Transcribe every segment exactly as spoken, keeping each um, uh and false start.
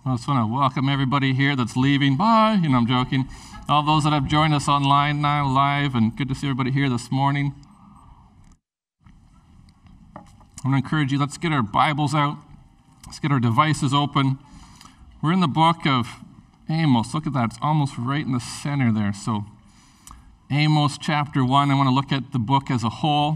I just want to welcome everybody here that's leaving. Bye. You know, I'm joking. All those that have joined us online now, live, and good to see everybody here this morning. I want to encourage you, let's get our Bibles out. Let's get our devices open. We're in the book of Amos. Look at that. It's almost right in the center there. So, Amos chapter one. I want to look at the book as a whole.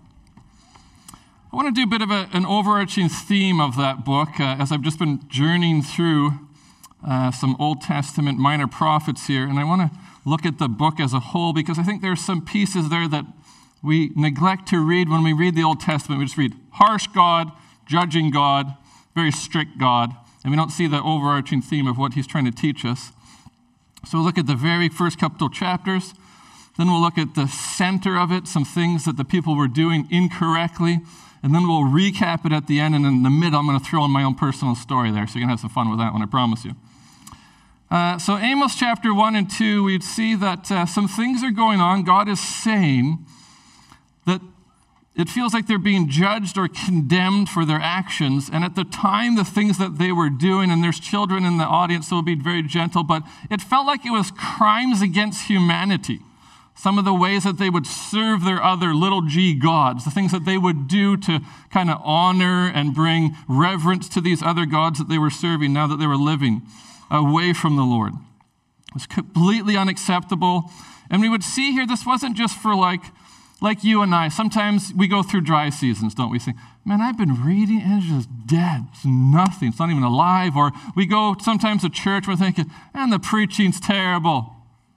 I want to do a bit of a, an overarching theme of that book uh, as I've just been journeying through uh, some Old Testament minor prophets here. And I want to look at the book as a whole because I think there are some pieces there that we neglect to read when we read the Old Testament. We just read harsh God, judging God, very strict God, and we don't see the overarching theme of what he's trying to teach us. So we'll look at the very first couple chapters. Then we'll look at the center of it, some things that the people were doing incorrectly. And then we'll recap it at the end, and in the middle, I'm going to throw in my own personal story there, so you can have some fun with that one, I promise you. Uh, so Amos chapter one and two, we'd see that uh, some things are going on. God is saying that it feels like they're being judged or condemned for their actions, and at the time, the things that they were doing, and there's children in the audience, so we'll be very gentle, but it felt like it was crimes against humanity. Some of the ways that they would serve their other little g gods, the things that they would do to kind of honor and bring reverence to these other gods that they were serving now that they were living away from the Lord. It was completely unacceptable. And we would see here, this wasn't just for like, like you and I. Sometimes we go through dry seasons, don't we? Think, man, I've been reading and it's just dead. It's nothing. It's not even alive. Or we go sometimes to church, we're thinking, and the preaching's terrible.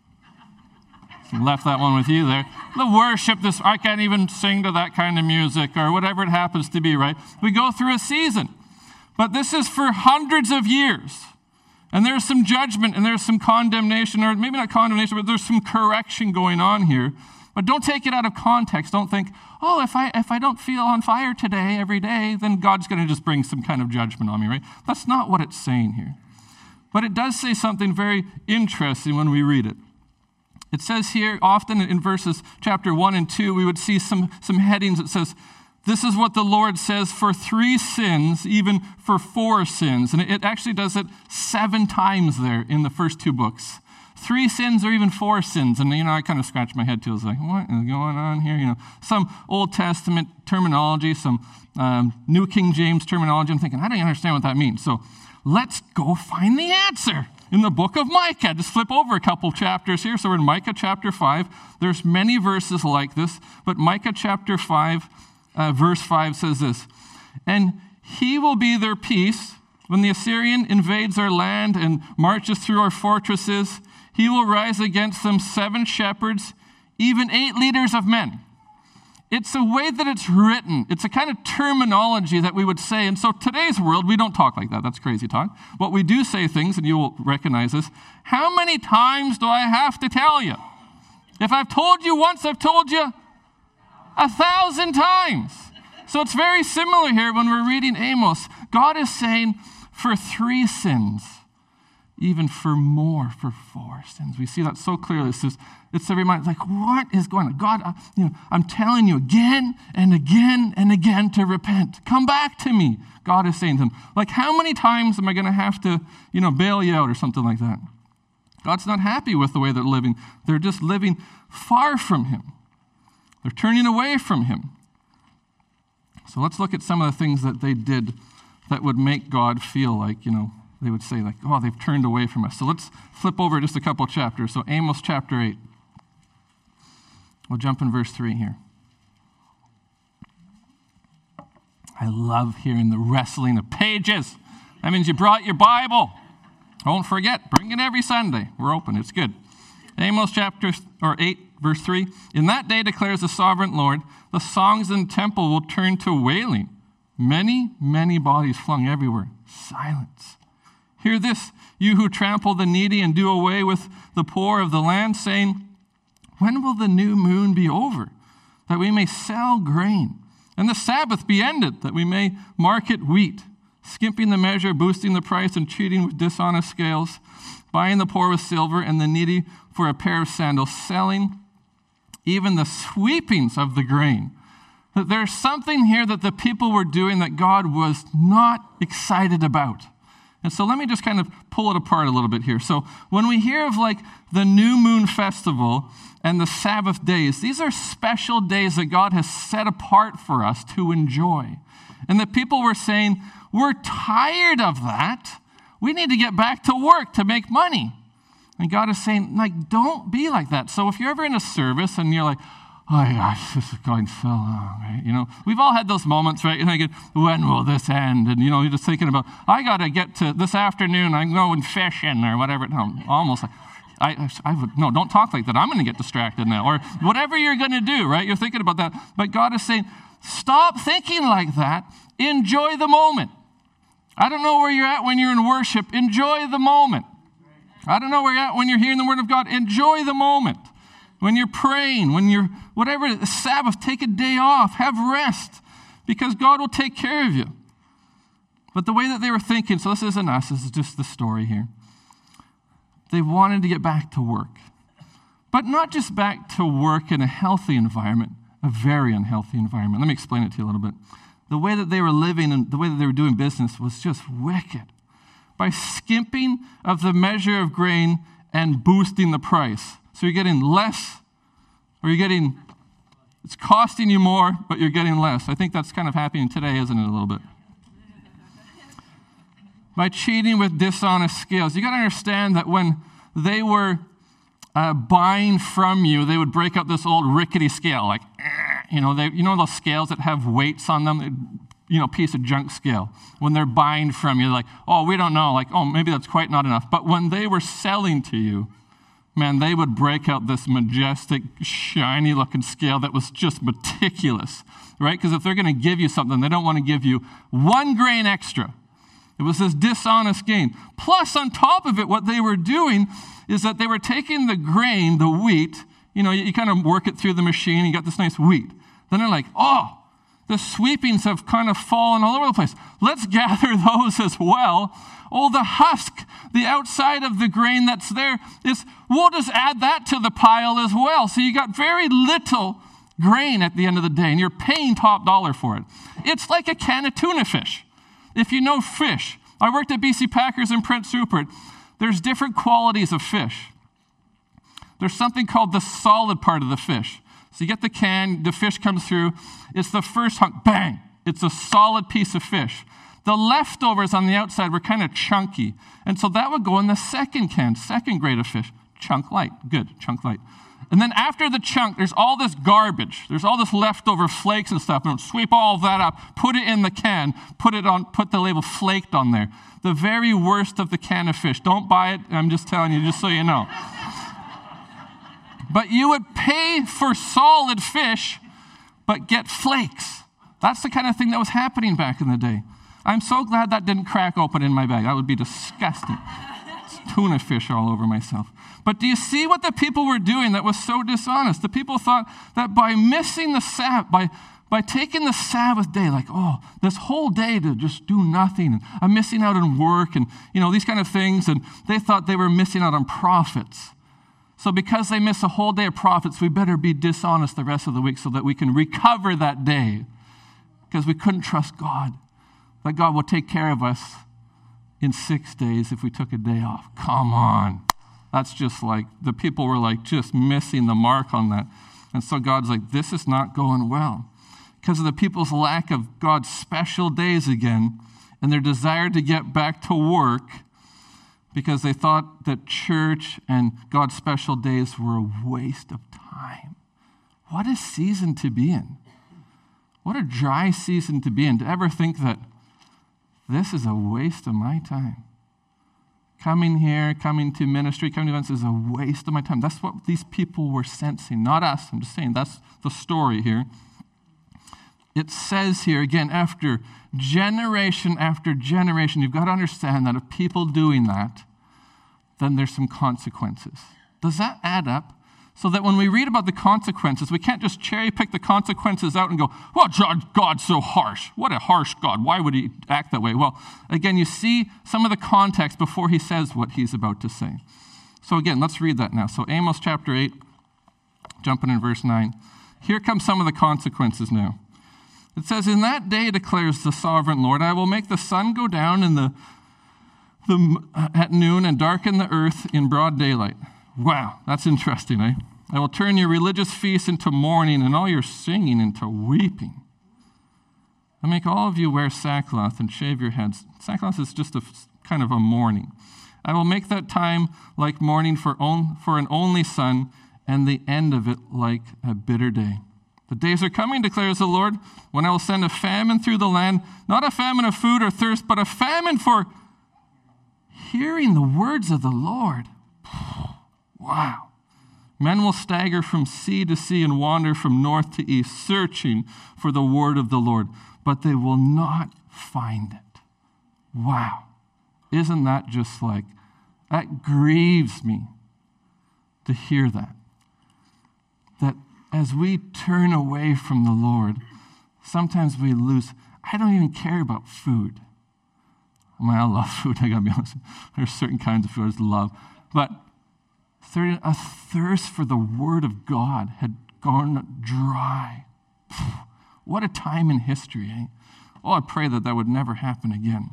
Left that one with you there. The worship, this I can't even sing to that kind of music or whatever it happens to be, right? We go through a season. But this is for hundreds of years. And there's some judgment and there's some condemnation, or maybe not condemnation, but there's some correction going on here. But don't take it out of context. Don't think, oh, if I if I don't feel on fire today, every day, then God's going to just bring some kind of judgment on me, right? That's not what it's saying here. But it does say something very interesting when we read it. It says here, often in verses chapter one and two, we would see some, some headings that says, this is what the Lord says for three sins, even for four sins. And it actually does it seven times there in the first two books. Three sins or even four sins. And, you know, I kind of scratched my head too. I was like, what is going on here? You know, some Old Testament terminology, some um, New King James terminology. I'm thinking, I don't understand what that means. So let's go find the answer. In the book of Micah, just flip over a couple chapters here. So we're in Micah chapter five. There's many verses like this, but Micah chapter five, uh, verse five says this, and he will be their peace when the Assyrian invades our land and marches through our fortresses. He will rise against them seven shepherds, even eight leaders of men. It's a way that it's written. It's a kind of terminology that we would say. And so today's world, we don't talk like that. That's crazy talk. What we do say things, and you will recognize this, how many times do I have to tell you? If I've told you once, I've told you a thousand times. So it's very similar here when we're reading Amos. God is saying for three sins, even for more, for four sins. We see that so clearly. It's just, it's a reminder, like, what is going on? God, I, you know, I'm telling you again and again and again to repent. Come back to me, God is saying to them. Like, how many times am I going to have to, you know, bail you out or something like that? God's not happy with the way they're living. They're just living far from him. They're turning away from him. So let's look at some of the things that they did that would make God feel like, you know, they would say like, oh, they've turned away from us. So let's flip over just a couple chapters. So Amos chapter eight. We'll jump in verse three here. I love hearing the wrestling of pages. That means you brought your Bible. Don't forget, bring it every Sunday. We're open. It's good. Amos chapter or eight, verse three. In that day declares the sovereign Lord, the songs in the temple will turn to wailing. Many, many bodies flung everywhere. Silence. Hear this, you who trample the needy and do away with the poor of the land, saying, when will the new moon be over, that we may sell grain, and the Sabbath be ended, that we may market wheat, skimping the measure, boosting the price, and cheating with dishonest scales, buying the poor with silver and the needy for a pair of sandals, selling even the sweepings of the grain. That there's something here that the people were doing that God was not excited about. And so let me just kind of pull it apart a little bit here. So when we hear of like the New Moon Festival and the Sabbath days, these are special days that God has set apart for us to enjoy. And the people were saying, we're tired of that. We need to get back to work to make money. And God is saying, like, don't be like that. So if you're ever in a service and you're like, oh gosh, this is going so long, right? You know, we've all had those moments, right? You're thinking, when will this end? And, you know, you're just thinking about, I got to get to this afternoon, I'm going fishing or whatever. No, almost like, I, I would, no, don't talk like that. I'm going to get distracted now. Or whatever you're going to do, right? You're thinking about that. But God is saying, stop thinking like that. Enjoy the moment. I don't know where you're at when you're in worship. Enjoy the moment. I don't know where you're at when you're hearing the word of God. Enjoy the moment. When you're praying, when you're, whatever, Sabbath, take a day off, have rest, because God will take care of you. But the way that they were thinking, so this isn't us, this is just the story here. They wanted to get back to work. But not just back to work in a healthy environment, a very unhealthy environment. Let me explain it to you a little bit. The way that they were living and the way that they were doing business was just wicked. By skimping of the measure of grain and boosting the price. So you're getting less, or you're getting, it's costing you more, but you're getting less. I think that's kind of happening today, isn't it, a little bit? By cheating with dishonest scales. You got to understand that when they were uh, buying from you, they would break out this old rickety scale, like, you know, they, you know those scales that have weights on them? You know, piece of junk scale. When they're buying from you, like, oh, we don't know, like, oh, maybe that's quite not enough. But when they were selling to you, man, they would break out this majestic, shiny-looking scale that was just meticulous, right? Because if they're going to give you something, they don't want to give you one grain extra. It was this dishonest gain. Plus, on top of it, what they were doing is that they were taking the grain, the wheat, you know, you, you kind of work it through the machine, you got this nice wheat. Then they're like, oh, the sweepings have kind of fallen all over the place. Let's gather those as well. Oh, the husk, the outside of the grain that's there, is, we'll just add that to the pile as well. So you got very little grain at the end of the day, and you're paying top dollar for it. It's like a can of tuna fish. If you know fish, I worked at B C Packers in Prince Rupert. There's different qualities of fish. There's something called the solid part of the fish. So you get the can, the fish comes through, it's the first hunk, bang, it's a solid piece of fish. The leftovers on the outside were kind of chunky, and so that would go in the second can, second grade of fish, chunk light, good, chunk light. And then after the chunk, there's all this garbage, there's all this leftover flakes and stuff, and sweep all of that up, put it in the can, put it on, put the label flaked on there. The very worst of the can of fish. Don't buy it, I'm just telling you, just so you know. But you would pay for solid fish, but get flakes. That's the kind of thing that was happening back in the day. I'm so glad that didn't crack open in my bag. That would be disgusting. It's tuna fish all over myself. But do you see what the people were doing that was so dishonest? The people thought that by missing the Sabbath, by, by taking the Sabbath day, like, oh, this whole day to just do nothing, and I'm missing out on work, and, you know, these kind of things, and they thought they were missing out on profits. So because they miss a whole day of profits, we better be dishonest the rest of the week so that we can recover that day. Because we couldn't trust God, that God will take care of us in six days if we took a day off. Come on. That's just like, the people were like just missing the mark on that. And so God's like, this is not going well. Because of the people's lack of God's special days again, and their desire to get back to work, because they thought that church and God's special days were a waste of time. What a season to be in. What a dry season to be in. To ever think that this is a waste of my time. Coming here, coming to ministry, coming to events is a waste of my time. That's what these people were sensing, not us. I'm just saying that's the story here. It says here, again, after generation after generation, you've got to understand that if people doing that, then there's some consequences. Does that add up? So that when we read about the consequences, we can't just cherry pick the consequences out and go, well, God's so harsh. What a harsh God. Why would he act that way? Well, again, you see some of the context before he says what he's about to say. So again, let's read that now. So Amos chapter eight, jumping in verse nine. Here come some of the consequences now. It says, in that day declares the sovereign Lord, I will make the sun go down and the the, at noon and darken the earth in broad daylight. Wow, that's interesting, eh? I will turn your religious feasts into mourning and all your singing into weeping. I make all of you wear sackcloth and shave your heads. Sackcloth is just a kind of a mourning. I will make that time like mourning for, on, for an only son, and the end of it like a bitter day. The days are coming, declares the Lord, when I will send a famine through the land, not a famine of food or thirst, but a famine for hearing the words of the Lord. Wow. Men will stagger from sea to sea and wander from north to east, searching for the word of the Lord, but they will not find it. Wow. Isn't that just like, that grieves me to hear that. That as we turn away from the Lord, sometimes we lose. I don't even care about food. I mean, I love food, I gotta be honest. There's certain kinds of food I just love. But a thirst for the word of God had gone dry. What a time in history, eh? Oh, I pray that that would never happen again.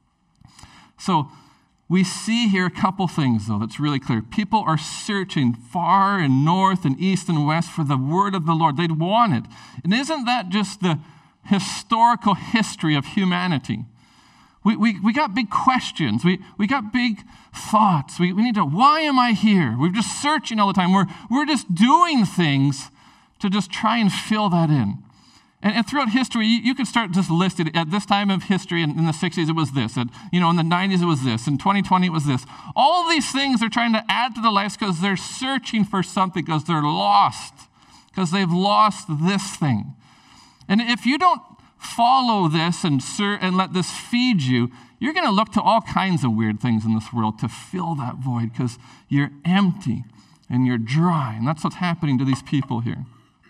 So we see here a couple things, though, that's really clear. People are searching far and north and east and west for the word of the Lord. They'd want it. And isn't that just the historical history of humanity? We we, we got big questions. We we got big thoughts. We, we need to, why am I here? We're just searching all the time. We're, we're just doing things to just try and fill that in. And, and throughout history, you, you could start just listed at this time of history. In, in the sixties, it was this. And, you know, in the nineties, it was this. In twenty twenty, it was this. All these things they're trying to add to the lives because they're searching for something, because they're lost, because they've lost this thing. And if you don't follow this and, ser- and let this feed you, you're going to look to all kinds of weird things in this world to fill that void because you're empty and you're dry. And that's what's happening to these people here.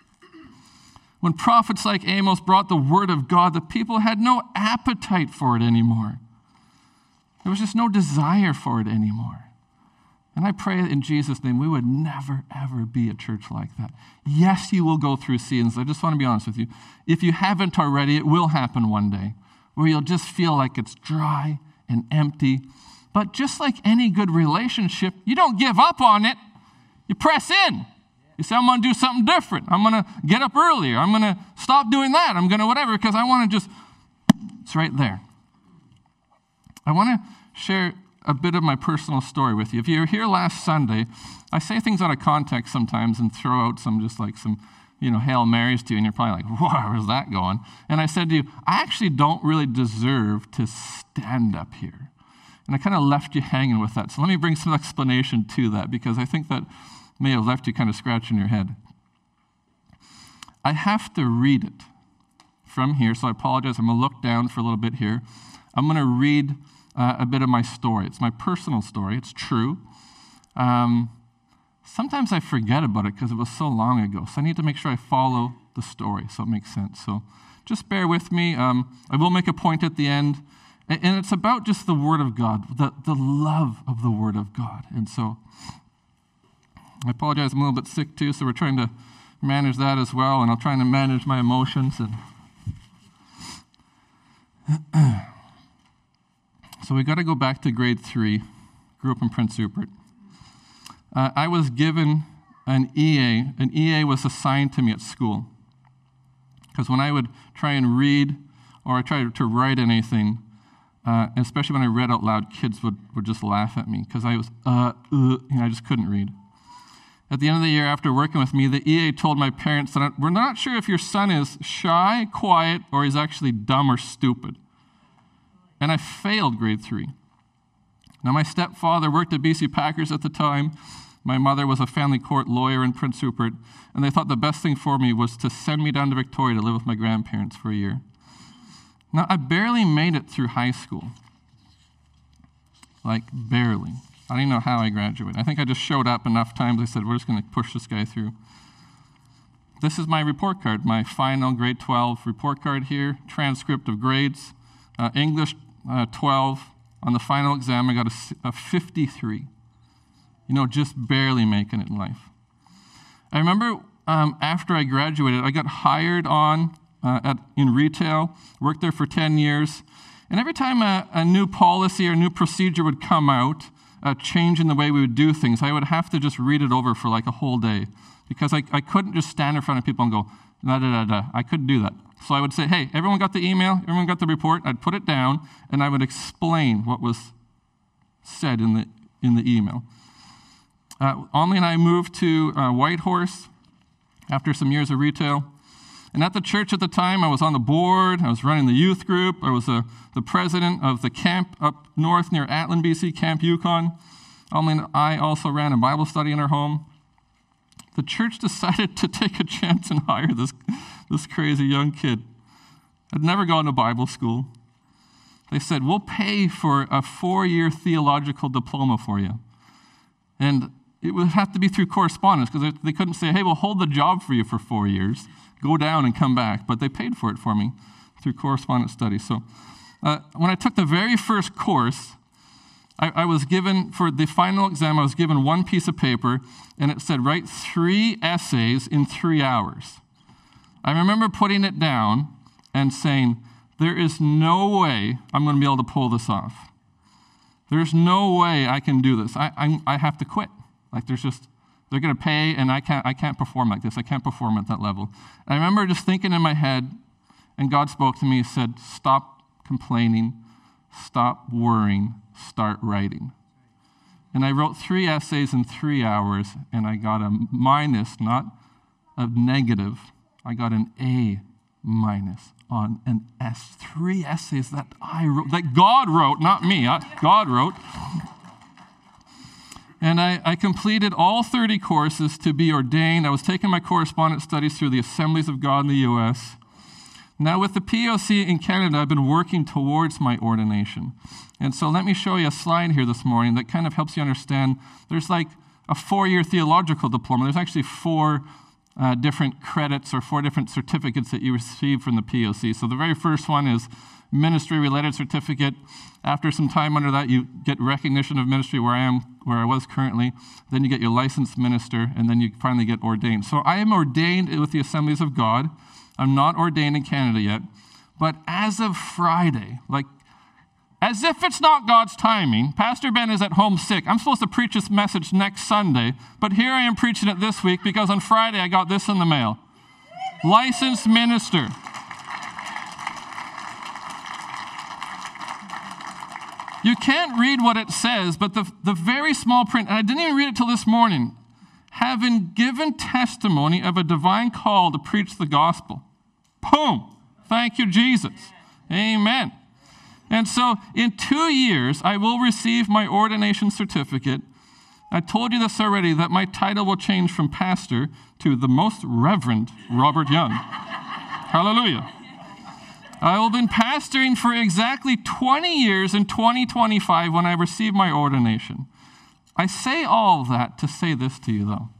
When prophets like Amos brought the word of God, the people had no appetite for it anymore. There was just no desire for it anymore. And I pray in Jesus' name we would never, ever be a church like that. Yes, you will go through seasons. I just want to be honest with you. If you haven't already, it will happen one day where you'll just feel like it's dry and empty. But just like any good relationship, you don't give up on it. You press in. You say, I'm going to do something different. I'm going to get up earlier. I'm going to stop doing that. I'm going to whatever, because I want to just, it's right there. I want to share a bit of my personal story with you. If you were here last Sunday, I say things out of context sometimes and throw out some just like some, you know, Hail Marys to you, and you're probably like, whoa, where's that going? And I said to you, I actually don't really deserve to stand up here. And I kind of left you hanging with that. So let me bring some explanation to that, because I think that may have left you kind of scratching your head. I have to read it from here, so I apologize. I'm going to look down for a little bit here. I'm going to read uh, a bit of my story. It's my personal story. It's true. Um, sometimes I forget about it because it was so long ago, so I need to make sure I follow the story so it makes sense. So just bear with me. Um, I will make a point at the end, and, and it's about just the Word of God, the, the love of the Word of God. And so I apologize, I'm a little bit sick too, so we're trying to manage that as well, and I'm trying to manage my emotions. And so we got to go back to grade three. Grew up in Prince Rupert. Uh, I was given an E A. An E A was assigned to me at school, because when I would try and read or I tried to write anything, uh, especially when I read out loud, kids would, would just laugh at me because I was, uh, uh, you know, I just couldn't read. At the end of the year, after working with me, the E A told my parents that we're not sure if your son is shy, quiet, or he's actually dumb or stupid. And I failed grade three. Now, my stepfather worked at B C Packers at the time. My mother was a family court lawyer in Prince Rupert, and they thought the best thing for me was to send me down to Victoria to live with my grandparents for a year. Now, I barely made it through high school. Like, barely. I don't even know how I graduated. I think I just showed up enough times. I said, we're just going to push this guy through. This is my report card, my final grade twelve report card here, transcript of grades. Uh, English uh, twelve. On the final exam, I got a, a fifty-three. You know, just barely making it in life. I remember um, after I graduated, I got hired on uh, at, in retail, worked there for ten years. And every time a, a new policy or new procedure would come out, a change in the way we would do things, I would have to just read it over for like a whole day because I, I couldn't just stand in front of people and go, da, da, da, da. I couldn't do that. So I would say, hey, everyone got the email? Everyone got the report? I'd put it down, and I would explain what was said in the, in the email. Uh, Omni and I moved to uh, Whitehorse after some years of retail. And at the church at the time, I was on the board, I was running the youth group, I was a, the president of the camp up north near Atlin, B C, Camp Yukon. Omni and I also ran a Bible study in our home. The church decided to take a chance and hire this, this crazy young kid. I'd never gone to Bible school. They said, we'll pay for a four-year theological diploma for you. And it would have to be through correspondence because they couldn't say, hey, we'll hold the job for you for four years. Go down and come back. But they paid for it for me through correspondence studies. So uh, when I took the very first course, I, I was given, for the final exam, I was given one piece of paper, and it said, write three essays in three hours. I remember putting it down and saying, there is no way I'm going to be able to pull this off. There's no way I can do this. I, I, I have to quit. Like there's just, they're going to pay, and I can't, I can't perform like this. I can't perform at that level. And I remember just thinking in my head, and God spoke to me and said, stop complaining, stop worrying, start writing. And I wrote three essays in three hours, and I got a minus, not a negative. I got an A minus on an S. Three essays that I wrote, that God wrote, not me, I, God wrote. And I, I completed all thirty courses to be ordained. I was taking my correspondence studies through the Assemblies of God in the U S. Now with the P O C in Canada, I've been working towards my ordination. And so let me show you a slide here this morning that kind of helps you understand. There's like a four-year theological diploma. There's actually four uh, different credits or four different certificates that you receive from the P O C. So the very first one is ministry-related certificate. After some time under that, you get recognition of ministry where I am, where I was currently. Then you get your licensed minister, and then you finally get ordained. So I am ordained with the Assemblies of God. I'm not ordained in Canada yet. But as of Friday, like, as if it's not God's timing, Pastor Ben is at home sick. I'm supposed to preach this message next Sunday, but here I am preaching it this week because on Friday I got this in the mail. Licensed minister. You can't read what it says, but the, the very small print, and I didn't even read it till this morning, having given testimony of a divine call to preach the gospel. Boom. Thank you, Jesus. Amen. And so in two years, I will receive my ordination certificate. I told you this already, that my title will change from pastor to the Most Reverend Robert Young. Hallelujah. I will have been pastoring for exactly twenty years in twenty twenty-five when I received my ordination. I say all of that to say this to you, though.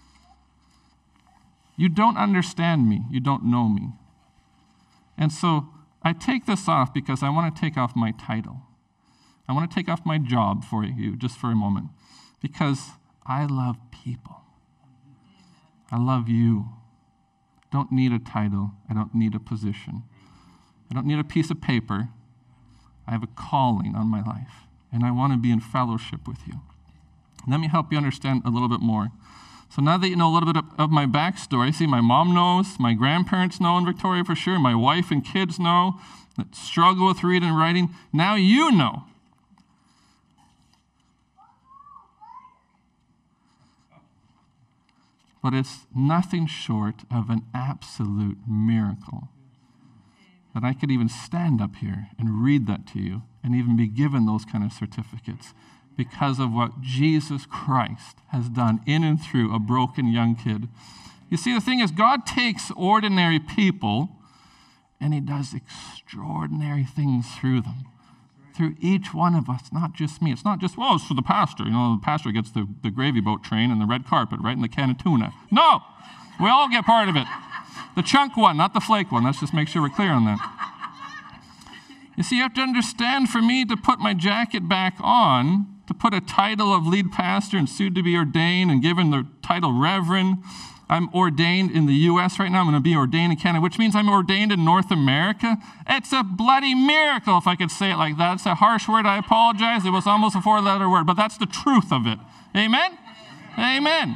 You don't understand me. You don't know me. And so I take this off because I want to take off my title. I want to take off my job for you just for a moment because I love people. I love you. I don't need a title. I don't need a position. I don't need a piece of paper. I have a calling on my life, and I want to be in fellowship with you. Let me help you understand a little bit more. So now that you know a little bit of, of my backstory, see, my mom knows, my grandparents know in Victoria for sure, my wife and kids know, that struggle with reading and writing. Now you know. But it's nothing short of an absolute miracle that I could even stand up here and read that to you and even be given those kind of certificates because of what Jesus Christ has done in and through a broken young kid. You see, the thing is, God takes ordinary people and he does extraordinary things through them, through each one of us, not just me. It's not just, well, it's for the pastor. You know, the pastor gets the, the gravy boat train and the red carpet, right, and the can of tuna. No, we all get part of it. The chunk one, not the flake one. Let's just make sure we're clear on that. You see, you have to understand, for me to put my jacket back on, to put a title of lead pastor and soon to be ordained and given the title reverend, I'm ordained in the U S right now. I'm going to be ordained in Canada, which means I'm ordained in North America. It's a bloody miracle, if I could say it like that. It's a harsh word. I apologize. It was almost a four-letter word, but that's the truth of it. Amen? Amen.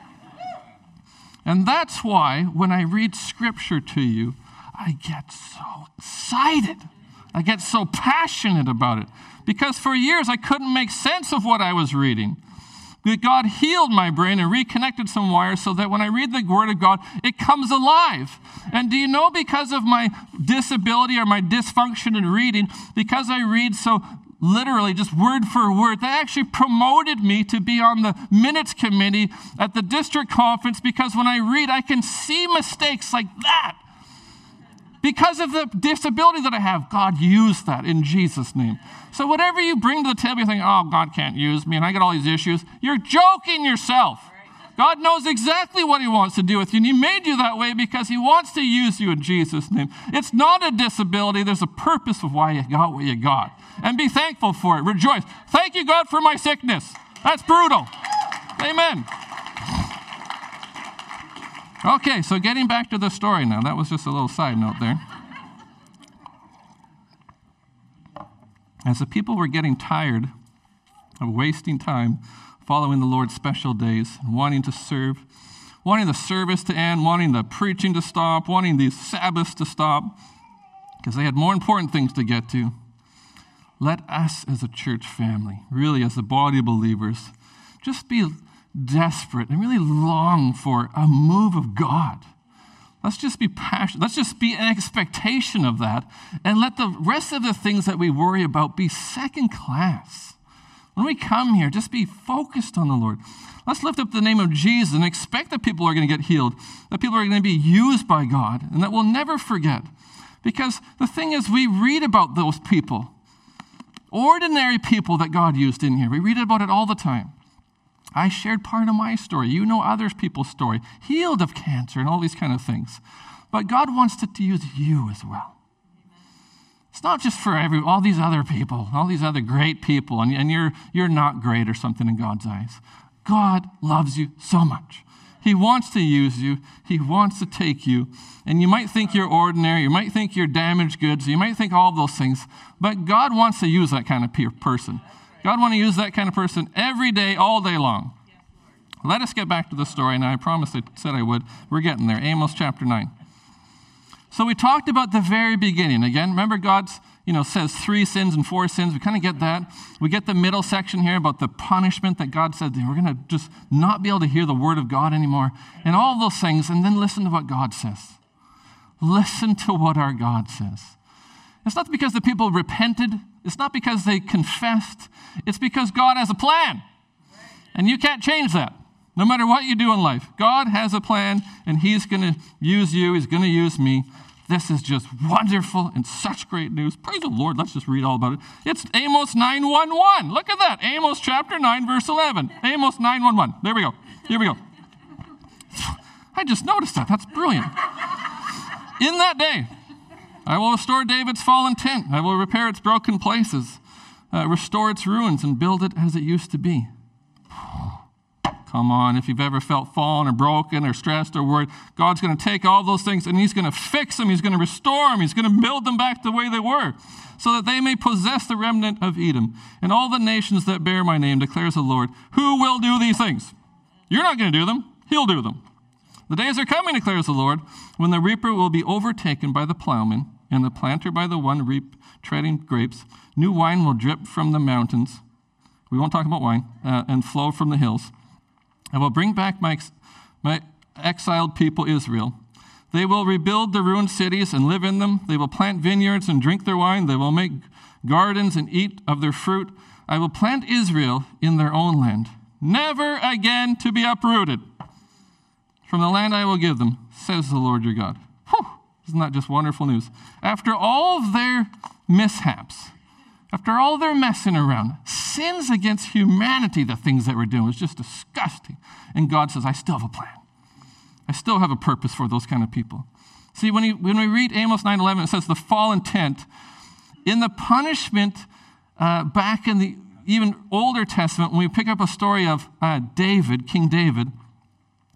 And that's why when I read Scripture to you, I get so excited. I get so passionate about it. Because for years, I couldn't make sense of what I was reading. But God healed my brain and reconnected some wires so that when I read the Word of God, it comes alive. And do you know, because of my disability or my dysfunction in reading, because I read so literally just word for word, they actually promoted me to be on the minutes committee at the district conference, because when I read, I can see mistakes like that. Because of the disability that I have, God used that in Jesus' name. So whatever you bring to the table, you think, oh, God can't use me, and I got all these issues. You're joking yourself. God knows exactly what he wants to do with you, and he made you that way because he wants to use you in Jesus' name. It's not a disability. There's a purpose of why you got what you got. And be thankful for it. Rejoice. Thank you, God, for my sickness. That's brutal. Amen. Okay, so getting back to the story now. That was just a little side note there. As the people were getting tired of wasting time following the Lord's special days, and wanting to serve, wanting the service to end, wanting the preaching to stop, wanting these Sabbaths to stop, because they had more important things to get to, let us as a church family, really as a body of believers, just be desperate and really long for a move of God. Let's just be passionate. Let's just be in expectation of that, and let the rest of the things that we worry about be second class. When we come here, just be focused on the Lord. Let's lift up the name of Jesus and expect that people are going to get healed, that people are going to be used by God, and that we'll never forget. Because the thing is, we read about those people, ordinary people that God used in here. We read about it all the time. I shared part of my story. You know other people's story, healed of cancer and all these kind of things. But God wants to, to use you as well. It's not just for every all these other people, all these other great people, and, and you're, you're not great or something in God's eyes. God loves you so much. He wants to use you. He wants to take you. And you might think you're ordinary. You might think you're damaged goods. You might think all of those things. But God wants to use that kind of pe- person. God wants to use that kind of person every day, all day long. Let us get back to the story. Now, I promised I said I would. We're getting there. Amos chapter nine. So we talked about the very beginning. Again, remember God's, you know, says three sins and four sins. We kind of get that. We get the middle section here about the punishment that God said, we're going to just not be able to hear the word of God anymore. And all those things. And then listen to what God says. Listen to what our God says. It's not because the people repented. It's not because they confessed. It's because God has a plan. And you can't change that. No matter what you do in life, God has a plan, and he's going to use you. He's going to use me. This is just wonderful and such great news. Praise the Lord. Let's just read all about it. It's Amos nine one one. Look at that. Amos chapter nine, verse eleven. Amos nine one one. There we go. Here we go. I just noticed that. That's brilliant. In that day, I will restore David's fallen tent. I will repair its broken places, uh, restore its ruins, and build it as it used to be. Come on, if you've ever felt fallen or broken or stressed or worried, God's going to take all those things and he's going to fix them. He's going to restore them. He's going to build them back the way they were, so that they may possess the remnant of Edom and all the nations that bear my name, declares the Lord. Who will do these things? You're not going to do them. He'll do them. The days are coming, declares the Lord, when the reaper will be overtaken by the plowman and the planter by the one reap treading grapes. New wine will drip from the mountains. We won't talk about wine, uh, and flow from the hills. I will bring back my, my exiled people Israel. They will rebuild the ruined cities and live in them. They will plant vineyards and drink their wine. They will make gardens and eat of their fruit. I will plant Israel in their own land, never again to be uprooted. From the land I will give them, says the Lord your God. Whew, isn't that just wonderful news? After all of their mishaps, after all their messing around, sins against humanity, the things that we're doing was just disgusting. And God says, I still have a plan. I still have a purpose for those kind of people. See, when, you, when we read Amos nine eleven, it says the fallen tent. In the punishment uh, back in the even older Testament, when we pick up a story of uh, David, King David,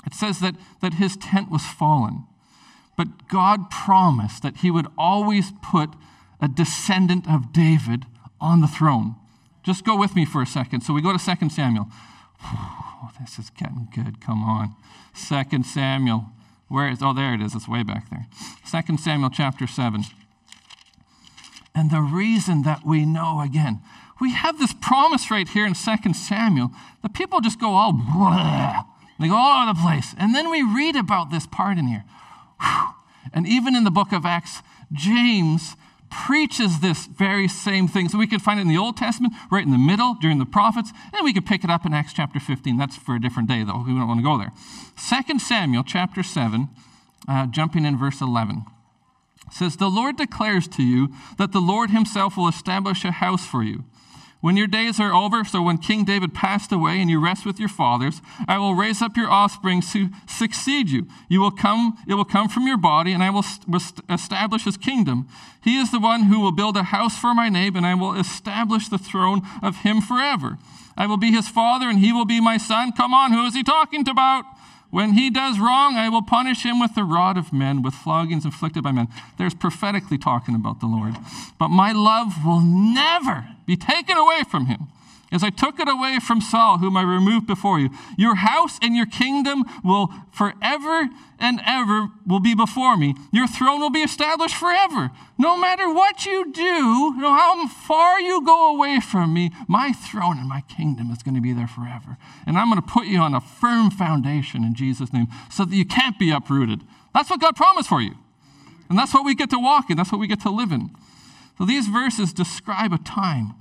It says that, that his tent was fallen. But God promised that he would always put a descendant of David on the throne. Just go with me for a second. So we go to Second Samuel. Oh, this is getting good. Come on. Second Samuel. Where is, oh, there it is. It's way back there. Second Samuel chapter seven. And the reason that we know, again, we have this promise right here in Second Samuel that people just go all blah. They go all over the place. And then we read about this part in here. And even in the book of Acts, James preaches this very same thing. So we can find it in the Old Testament, right in the middle, during the prophets, and we can pick it up in Acts chapter fifteen. That's for a different day, though. We don't want to go there. Second Samuel chapter seven, uh, jumping in verse eleven. Says, the Lord declares to you that the Lord himself will establish a house for you. When your days are over, so when King David passed away and you rest with your fathers, I will raise up your offspring to succeed you. You will come, it will come from your body, and I will establish his kingdom. He is the one who will build a house for my name, and I will establish the throne of him forever. I will be his father, and he will be my son. Come on, who is he talking about? When he does wrong, I will punish him with the rod of men, with floggings inflicted by men. There's prophetically talking about the Lord. But my love will never be taken away from him, as I took it away from Saul, whom I removed before you. Your house and your kingdom will forever and ever will be before me. Your throne will be established forever. No matter what you do, no how far you go away from me, my throne and my kingdom is going to be there forever. And I'm going to put you on a firm foundation in Jesus' name so that you can't be uprooted. That's what God promised for you. And that's what we get to walk in. That's what we get to live in. So these verses describe a time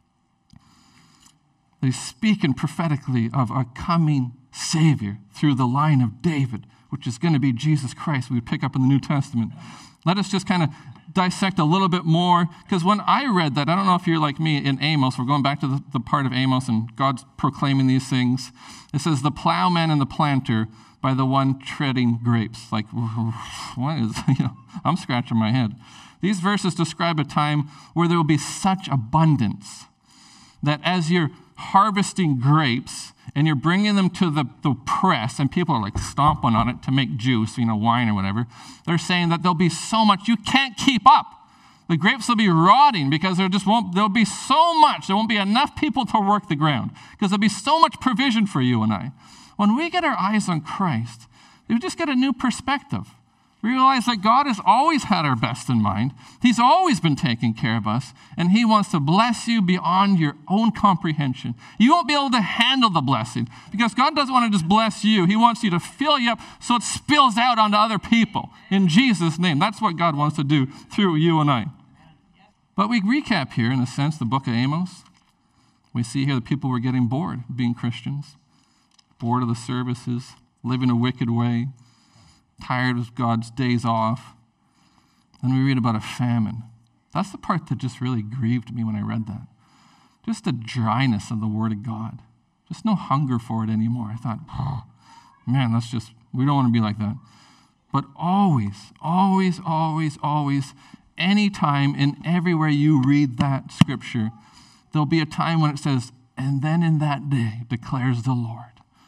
that he's speaking prophetically of a coming Savior through the line of David, which is going to be Jesus Christ. We would pick up in the New Testament. Let us just kind of dissect a little bit more, because when I read that, I don't know if you're like me in Amos, we're going back to the, the part of Amos, and God's proclaiming these things. It says, the plowman and the planter by the one treading grapes. Like, what is, you know, I'm scratching my head. These verses describe a time where there will be such abundance that as you're harvesting grapes and you're bringing them to the, the press, and people are like stomping on it to make juice, you know, wine or whatever, they're saying that there'll be so much you can't keep up. The grapes will be rotting because there just won't, there'll be so much, there won't be enough people to work the ground because there'll be so much provision for you and I. When we get our eyes on Christ, we just get a new perspective. We realize that God has always had our best in mind. He's always been taking care of us, and he wants to bless you beyond your own comprehension. You won't be able to handle the blessing because God doesn't want to just bless you. He wants you to fill you up so it spills out onto other people in Jesus' name. That's what God wants to do through you and I. But we recap here, in a sense, the book of Amos. We see here that people were getting bored of being Christians, bored of the services, living a wicked way, tired of God's days off. And we read about a famine. That's the part that just really grieved me when I read that. Just the dryness of the Word of God. Just no hunger for it anymore. I thought, oh, man, that's just, we don't want to be like that. But always, always, always, always, anytime and everywhere you read that scripture, there'll be a time when it says, and then in that day declares the Lord,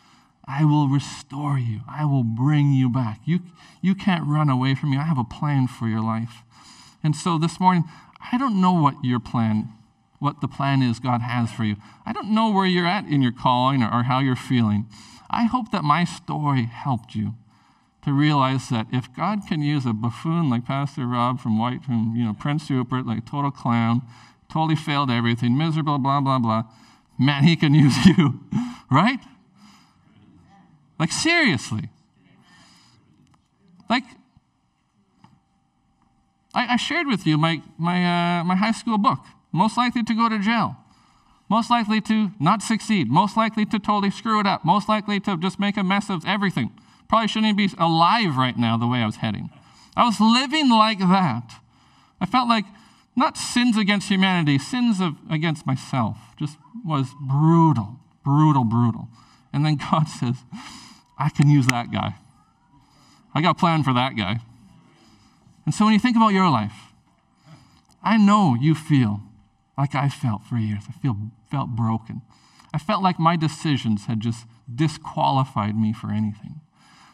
I will restore you. I will bring you back. You, you can't run away from me. I have a plan for your life. And so this morning, I don't know what your plan, what the plan is God has for you. I don't know where you're at in your calling or, or how you're feeling. I hope that my story helped you to realize that if God can use a buffoon like Pastor Rob from White, from, you know, Prince Rupert, like a total clown, totally failed everything, miserable, blah, blah, blah, man, he can use you, right? Like, seriously. Like, I, I shared with you my, my, uh, my high school book. Most likely to go to jail. Most likely to not succeed. Most likely to totally screw it up. Most likely to just make a mess of everything. Probably shouldn't even be alive right now the way I was heading. I was living like that. I felt like not sins against humanity, sins of, against myself. Just was brutal, brutal, brutal. And then God says, I can use that guy. I got a plan for that guy. And so when you think about your life, I know you feel like I felt for years. I feel felt broken. I felt like my decisions had just disqualified me for anything.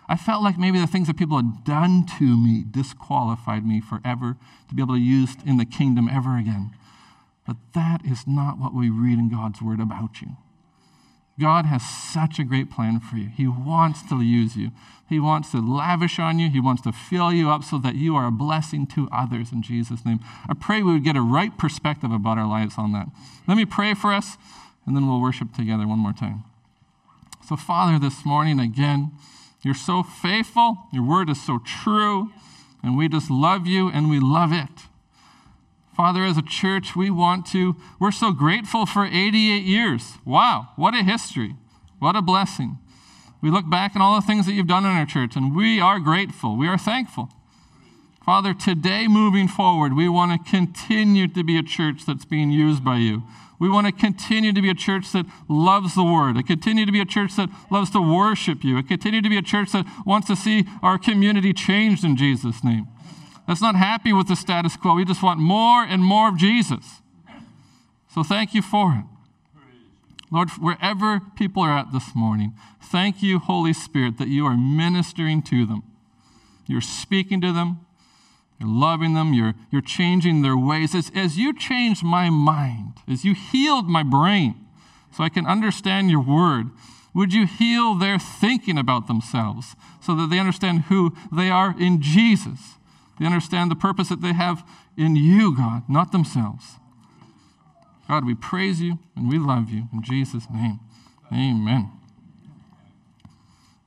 I felt like maybe the things that people had done to me disqualified me forever to be able to use in the kingdom ever again. But that is not what we read in God's word about you. God has such a great plan for you. He wants to use you. He wants to lavish on you. He wants to fill you up so that you are a blessing to others in Jesus' name. I pray we would get a right perspective about our lives on that. Let me pray for us, and then we'll worship together one more time. So, Father, this morning again, you're so faithful. Your word is so true, and we just love you, and we love it. Father, as a church, we want to, we're so grateful for eighty-eight years. Wow, what a history. What a blessing. We look back on all the things that you've done in our church, and we are grateful. We are thankful. Father, today moving forward, we want to continue to be a church that's being used by you. We want to continue to be a church that loves the word. And continue to be a church that loves to worship you. And continue to be a church that wants to see our community changed in Jesus' name. That's not happy with the status quo. We just want more and more of Jesus. So thank you for it. Lord, wherever people are at this morning, thank you, Holy Spirit, that you are ministering to them. You're speaking to them. You're loving them. You're, you're changing their ways. As, as you changed my mind, as you healed my brain so I can understand your word, would you heal their thinking about themselves so that they understand who they are in Jesus? They understand the purpose that they have in you, God, not themselves. God, we praise you and we love you. In Jesus' name, amen.